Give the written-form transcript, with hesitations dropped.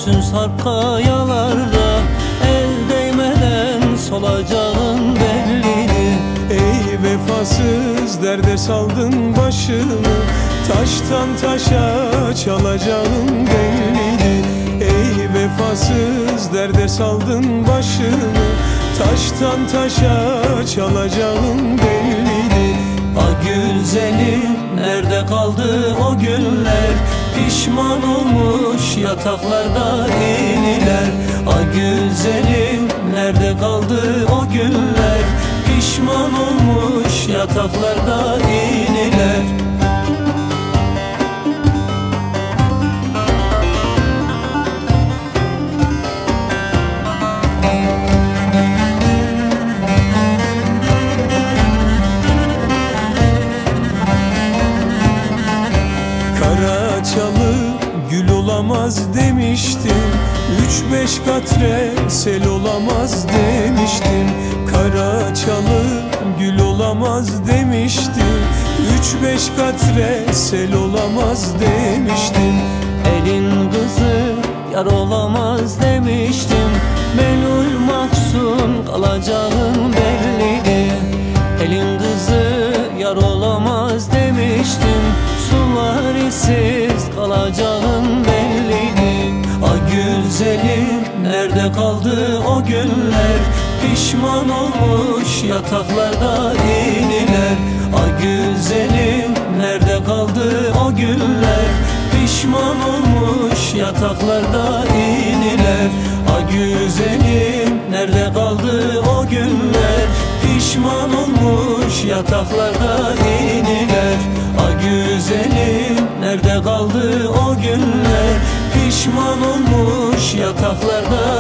Göğsün sarp kayalarda, el değmeden solacağın bellidir. Ey vefasız, derde saldın başını, taştan taşa çalacağın bellidir. Ey vefasız, derde saldın başını, taştan taşa çalacağın bellidir. Ah güzelim, nerede kaldı o günler? Pişman olmuş yataklarda iniler. Ah güzelim, nerede kaldı o günler? Pişman olmuş yataklarda iniler. Karaçalı gül olamaz demiştim, 3-5 katre sel olamaz demiştim. Karaçalı gül olamaz demiştim, 3-5 katre sel olamaz demiştim. Elin kızı yar olamaz demiştim, melul mahzun kalacağın bellidir. Elin kızı yar olamaz demiştim, sularisiz kalacağın bellidir. Ah güzelim, nerede kaldı o günler? Pişman olmuş yataklarda iniler. Ah güzelim, nerede kaldı o günler? Pişman olmuş yataklarda iniler. Ah güzelim, nerede kaldı o günler? Pişman olmuş yataklarda iniler. Ah güzelim, nerede kaldı o günler? Pişman olmuş yataklarda